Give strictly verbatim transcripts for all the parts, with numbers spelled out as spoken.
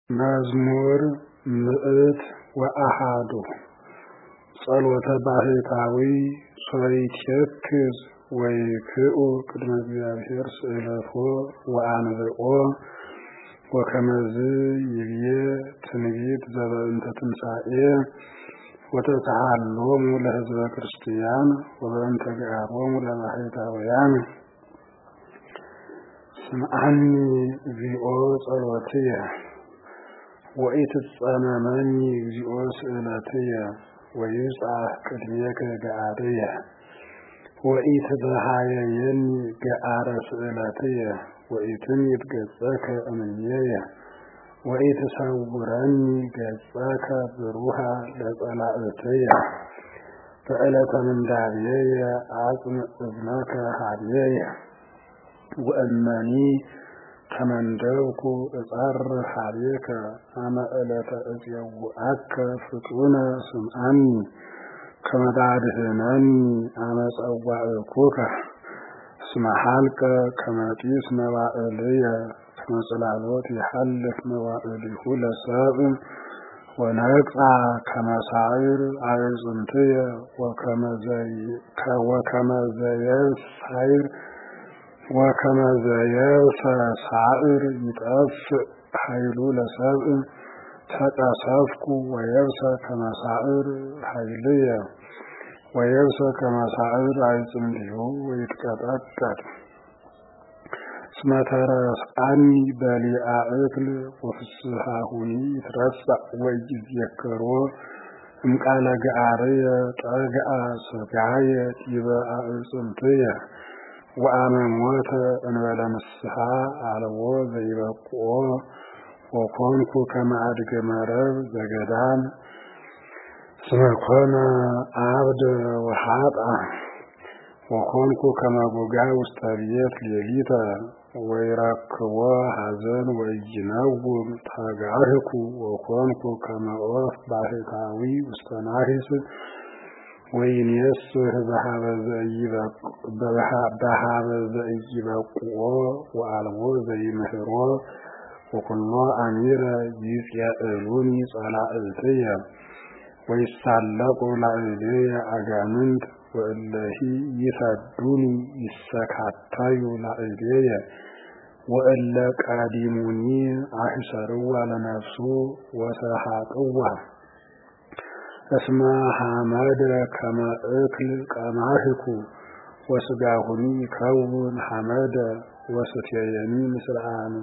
መዝሙር ምዕት ወአሐዱ ጸሎተ ባህታዊ ሶይትክዝ ወይክኡ ቅድመ እግዚአብሔር ስእለፎ ወአንብኦ ወከመዝ ይብዬ ትንቢት ዘበእንተ ትንሣኤ ወተተሃሎሙ ለሕዝበ ክርስቲያን ወበእንተ ገአሮሙ ለባሕታውያን ስምዐኒ እግዚኦ ጸሎትየ ወኢትጸመመኒ እግዚኦ ስእለትየ ወይብጽሕ ቅድሜከ ገአርየ ወኢትበሃየኒ ገአረ ስእለትየ ወኢትምይት ገጸከ እምኔየ ወኢትሰውረኒ ገጸከ ብሩሃ ለጸላእትየ በዕለተ ምንዳቤየ አጽምዕ እዝነከ ኀቤየ ወእመኒ ተመንደብኩ እጸርህ ኀቤከ አመ ዕለተ እፄውዐከ ፍጡነ ስምዐኒ ከመ ታድኅነኒ አመ ጸዋዕኩከ እስመ ኀልቀ ከመ ጢስ መዋዕልየ ከመ ጽላሎት ይሐልፍ መዋዕሊሁ ለሰብእ ወነቅጻ ከመ ሳዕር አዕጽምትየ ወከመ ዘየሳዕር ወከመ ዘየብሰ ሳዕር ይጠፍእ ኃይሉ ለሰብእ ተቀሰፍኩ ወየብሰ ከመ ሳዕር ኃይልየ ወየብሰ ከመ ሳዕር አዕጽምትሁ ወይትቀጠቀጥ እስመ ተረስዓኒ በሊአ እክል ወፍስሓሁኒ ይትረሳዕ ወኢይዝየከሮ እምቃለ ገአርየ ጠግአ ሥጋየ ዲበ አዕጽምትየ ወአመ ሞተ እንበለ ንስሐ አልቦ ዘይበቅዖ ወኮንኩ ከመ አድገ መረብ ዘገዳም እስመ ኮነ አብደ ወኀጣ ወኮንኩ ከመ ጐጋ ውስተ ቤት ሌሊተ ወይረክቦ ኀዘን ወኢይነውም ተጋህኩ ወኮንኩ ከመ ዖፍ ባሕታዊ ውስተ ናሒስ ወይኔስህ በኀበ ዘኢይበቅዖ ወአልቦ ዘይምህሮ ወኵሎ አሚረ ይጼዕሉኒ ጸላእትየ ወይሳለቁ ላዕሌየ አጋንንት ወእለሂ ይሰዱኒ ይሰካተዩ ላዕሌየ ወእለ ቀዲሙኒ አሕሰርዋ ለነፍሱ ወሰሐቅዋ እስመ ሐመደ ከመ እክል ቀማሕኩ ወሥጋሁኒ ይከውን ሐመደ ወስትየኒ ምስለ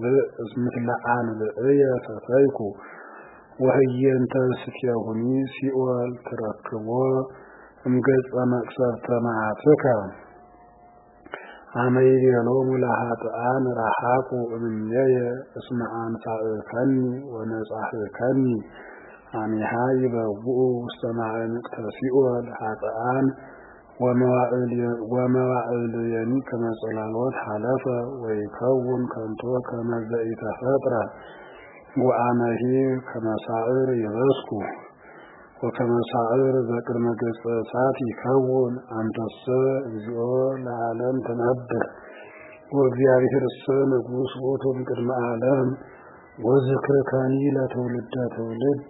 አንብዕየ ሰተይኩ ወህየንተ ስትየሁኒ ሲኦል ትረክቦ እምገጸ መቅሰፍተ መዓትከ አመ ይቤሎሙ ለኀጥኣን ረሐቁ እምኔየ እስመ አንሣእከኒ ወነጻሕከኒ አሜሃ ይበውኡ ውስተ ማዕምቅተ ሲኦል ኀጥኣን ወመዋዕልየኒ ከመ ጽላሎት ሐለፈ ወይከውን ከንቶ ከመ ዘኢተፈጥረ ወአመሂ ከመ ሳዕር ይበስኩ ወከመ ሳዕር ዘቅድመ ገጸ እሳት ይከውን አንተሰ እግዚኦ ለዓለም ትነብር ወእግዚአብሔርሰ ንጉሥ ውእቱ እምቅድመ ዓለም ወዝክርከኒ ለትውልደ ትውልድ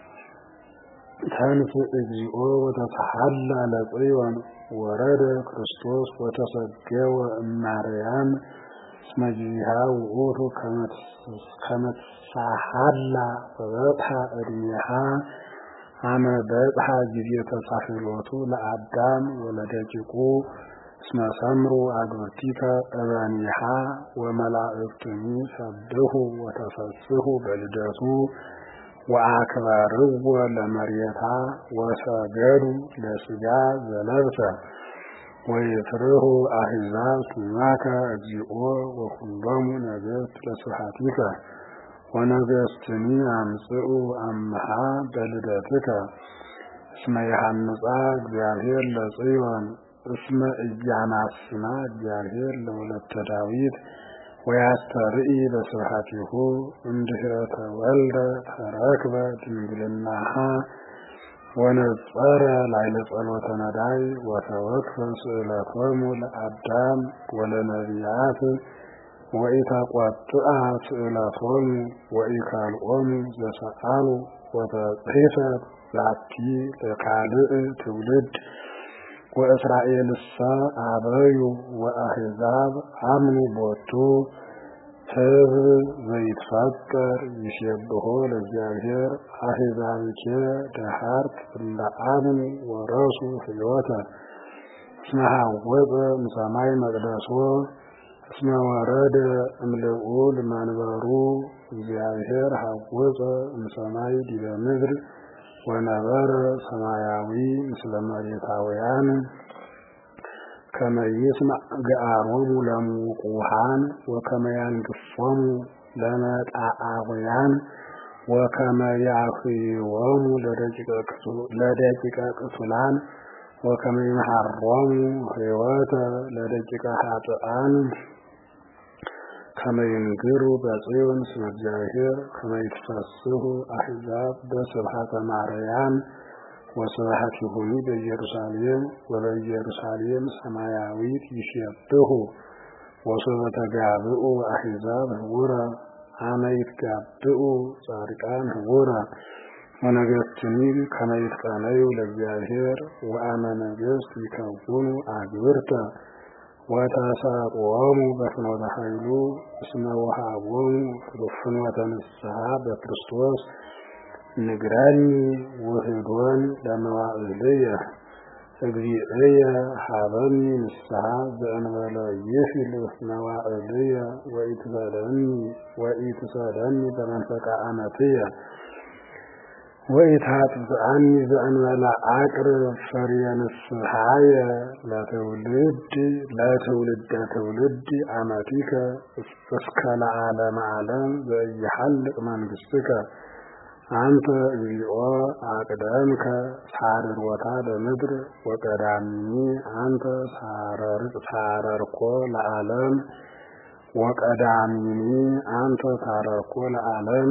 ተንሥእ እግዚኦ ወተተሐላ ለጽዮን ወረደ ክርስቶስ ወተሰገወ እማርያም እስመ ጊዜሃ ውእቱ ከመ ትሳሐላ ወበጽሐ ዕድሜሃ አመ በጽሐ ጊዜ ተሳሕሎቱ ለአዳም ወለደቂቁ እስመ ሰምሩ አግብርቲከ እበኒሃ ወመላእክቱኒ ሰብሑ ወተፈስሑ በልደቱ ወአክበርዎ ለመሬታ ወሰገዱ ለሥጋ ዘለብሰ ወይፍርሁ አሕዛብ ስማከ እግዚኦ ወኵሎሙ ነገሥት ለስብሐቲከ ወነገሥትኒ አምጽኡ አምሃ በልደትከ እስመ ይሃንጻ እግዚአብሔር ለጽዮን እስመ ኢያማስና እግዚአብሔር ለወለተ ዳዊት ወያስተርኢ በስብሐቲሁ እምድኅረ ተወልደ ተረክበ ድንግልናሃ ወነጸረ ላዕለ ጸሎተ ነዳይ ወተወክፈ ስእለቶሙ ለአዳም ወለነቢያት ወኢተቆጥአ ስእለቶሙ ወኢካልኦሙ ዘሰአሉ ወተጽሕፈት ዛቲ ለካልእ ትውልድ ወእስራኤልሰ አበዩ ወአሕዛብ አምኑ ቦቱ ሕዝብ ዘይትፈቀር ይሴብሖ ለእግዚአብሔር አሕዛብኬ ደሃርት እለ አምኑ ወረሱ ሕይወተ እስመ ሐወፀ እምሰማይ መቅደሶ እስመ ወረደ እምልዑል መንበሩ እግዚአብሔር ሐወፀ እምሰማይ ዲበ ምድር ወነበረ ሰማያዊ ምስለ መሬታውያን ከመ ይስማዕ ገአሮሙ ለምውቁሃን ወከመ ያንግፎሙ ለመጣአውያን ወከመ ያኽይዎሙ ለደቂቀ ቅቱላን ወከመ ይምሐሮሙ ሕይወተ ለደቂቀ ኃጥኣን ከመ ይንግሩ በጽዮን ስመ እግዚአብሔር ከመ ይትፈስሑ አሕዛብ በስብሐተ ማርያም ወስብሐቲሁኒ በኢየሩሳሌም ወበኢየሩሳሌም ሰማያዊት ይሴብሑ ወሶበ ተጋብኡ አሕዛብ ህቡረ አመ ይትጋብኡ ጻድቃን ህቡረ ወነገሥትኒ ከመ ይትቀነዩ ለእግዚአብሔር ወአመ ነገሥት ይከውኑ አግብርተ ወተሰጥኦሙ በፍኖተ ኃይሉ እስመ ወሀቦሙ ፍኖተ ንስሐ በክርስቶስ ንግረኒ ውህዶን ለመዋዕልየ እግዚእየ ሀበኒ ንስሐ ዘእንበለ ይህል መዋዕልየ ወኢትሰደኒ ወኢትሰደኒ በመንፈቀ አመትየ ወኢታጥብአኒ ዘእንበለ አቅርብ ፍሬየ ንስሐየ ለትውልድ ለትውልደ ትውልድ አመቲከ እስከ ለዓለመ ዓለም ዘኢይሐልቅ መንግሥትከ አንተ እግዚኦ አቅደምከ ሳርሮታ ለምድር ወቀዳሚኒ አንተ ሳረርኮ ለዓለም ወቀዳሚኒ አንተ ሳረርኮ ለዓለም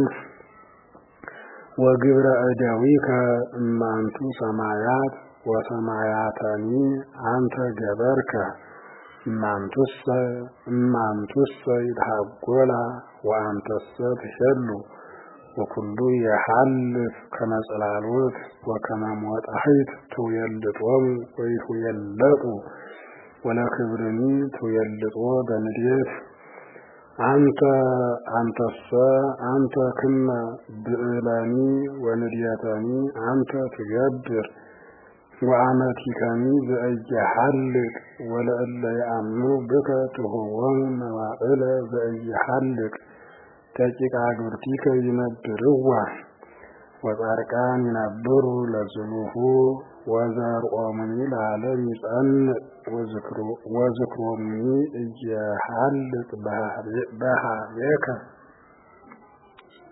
ወግብረ እደዊከ እማንቱ ሰማያት ወሰማያተኒ አንተ ገበርከ እማንቱሰ እማንቱሰ ይትሐጐላ ወአንተሰ ትሄሉ ወኩሉ የሐልፍ ከመ ጽላሎት ወከመ ሞጣሒት ትውየልጦሙ ወይትውየለጡ ወለክብርኒ ትውየልጦ በንዴት አንተ አንተሰ አንተ ክመ ብዕለኒ ወንድየተኒ አንተ ትገብር ወአመቲከኒ ዘኢይሐልቅ ወለእለ ይአምኑ ብከ ትሁቦሙ መዋዕለ ዘኢይሐልቅ ደቂቀ አግብርቲከ ይነብርዋ ወጻድቃን ይነብሩ ለዝሉሁ ወዘርኦሙኒ ለዓለም ይጸንዕ ወዝክሮሙኒ እየሐልቅ በኀቤከ